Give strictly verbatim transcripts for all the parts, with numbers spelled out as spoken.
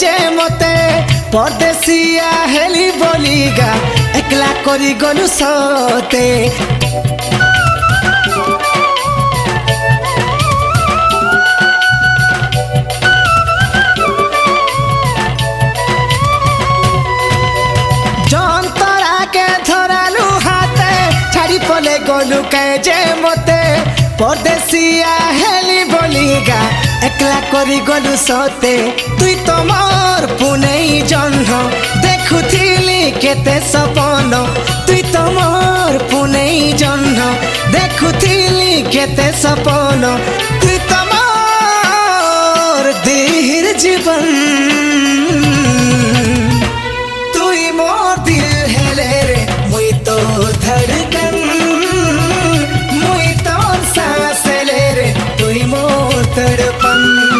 जे मते परदेसिया हेली बोलीगा एकला करी गलु सते जंतरा के धरालु हाथे छाड़ी पले गलु के जे मते परदेसिया हेली बोलीगा एकला करी गलु सते तुई तो मोर पुनेई जन्ह देखुथिली केते सपन तुई तो मोर पुनेई जन्ह देखुथिली केते सपन तुई तो मोर दिहिर जीवन तुई मोर दिल हेले रे मुई तो धड़कन मुई तो सांस ले रे तुई मोर तड़पन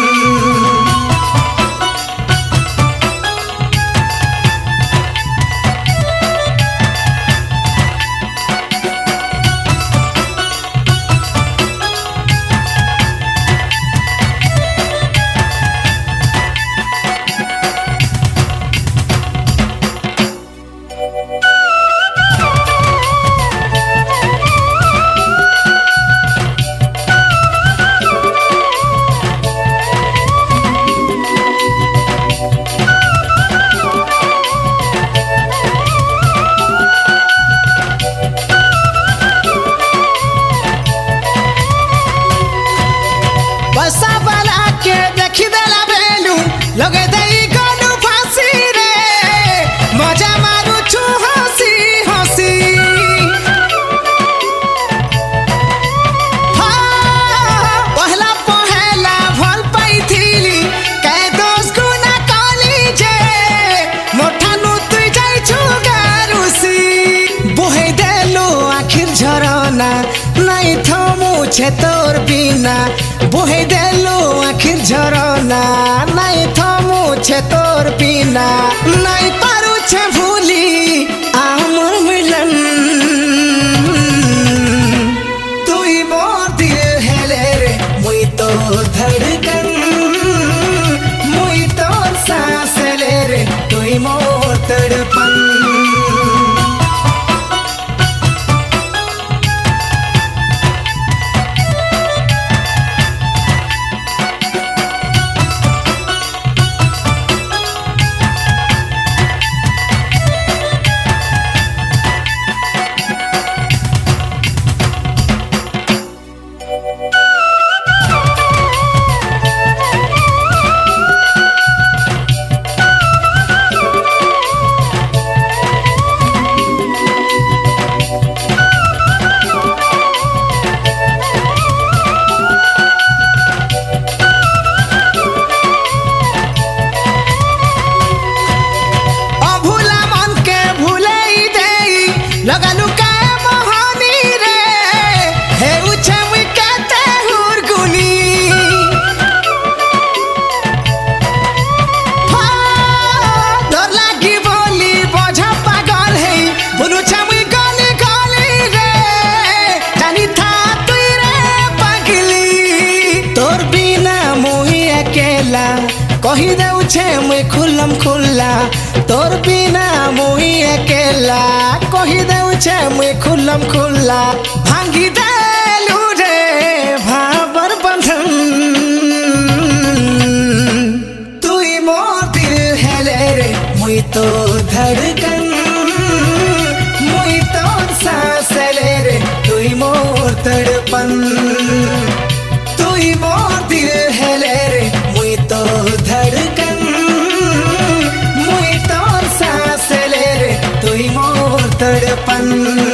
बसा वाला के देखी देला बेलू लगे देई गलु फांसी रे मजा मारू छु हंसी हंसी हाँ पहला पहला भल पाइथिली कै दोस गुना कली जे मोठानु तुई जाई छु गारुसी बोहे देलो आखिर झरना नहीं थमु छे तोर बिना बोहे देलो आखिर झरना नहीं थमु छे तोर बिना नहीं पारू छे भूली आमर मिलन तुई मोर दिल हेले रे मुई तो धड़कन मुई तो सांस ले रे तुई मोर तड़पन लगालू का मोहनी रे हे उछे मुई कहते हुरगुनी डर लागी बोली बोझा पागल है बोलू छे मुई गली गली रे जानी था तुई रे पागली तोर बिना मुई अकेला कही देउ छे मुई खुल्लम खुल्ला तोर बिना मुई अकेला कही देउ छे मुई खुल्लम खुल्ला भांगी देलू रे भाबर बंधन तुई मोर दिल हेले रे मुई तो धड़कन मुई तो सांस ले रे तुई मोर तड़पन तुई मोर दिल हेले रे मुई तो धड़कन मुई तो सांस ले रे तुई मोर तड़पन।